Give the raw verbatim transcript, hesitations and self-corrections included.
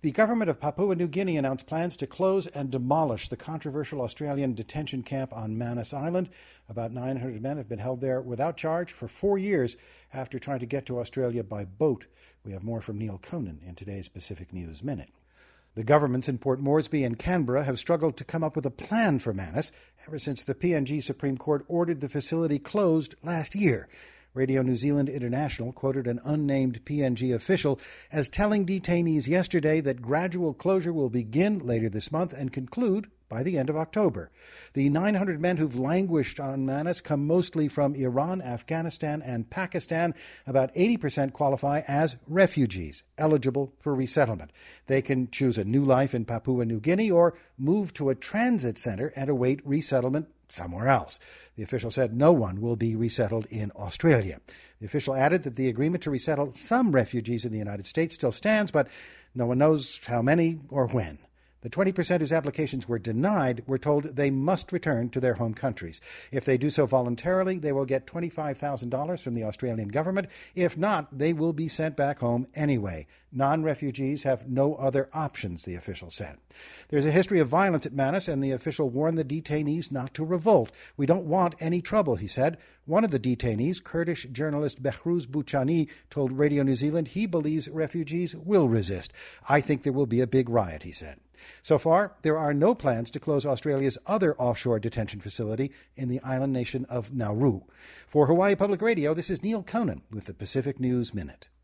The government of Papua New Guinea announced plans to close and demolish the controversial Australian detention camp on Manus Island. About nine hundred men have been held there without charge for four years after trying to get to Australia by boat. We have more from Neil Conan in today's Pacific News Minute. The governments in Port Moresby and Canberra have struggled to come up with a plan for Manus ever since the P N G Supreme Court ordered the facility closed last year. Radio New Zealand International quoted an unnamed P N G official as telling detainees yesterday that gradual closure will begin later this month and conclude by the end of October. The nine hundred men who've languished on Manus come mostly from Iran, Afghanistan, and Pakistan. About eighty percent qualify as refugees, eligible for resettlement. They can choose a new life in Papua New Guinea or move to a transit center and await resettlement somewhere else. The official said no one will be resettled in Australia. The official added that the agreement to resettle some refugees in the United States still stands, but no one knows how many or when. The twenty percent whose applications were denied were told they must return to their home countries. If they do so voluntarily, they will get twenty-five thousand dollars from the Australian government. If not, they will be sent back home anyway. Non-refugees have no other options, the official said. There's a history of violence at Manus, and the official warned the detainees not to revolt. We don't want any trouble, he said. One of the detainees, Kurdish journalist Behruz Bouchani, told Radio New Zealand he believes refugees will resist. I think there will be a big riot, he said. So far, there are no plans to close Australia's other offshore detention facility in the island nation of Nauru. For Hawaii Public Radio, this is Neil Conan with the Pacific News Minute.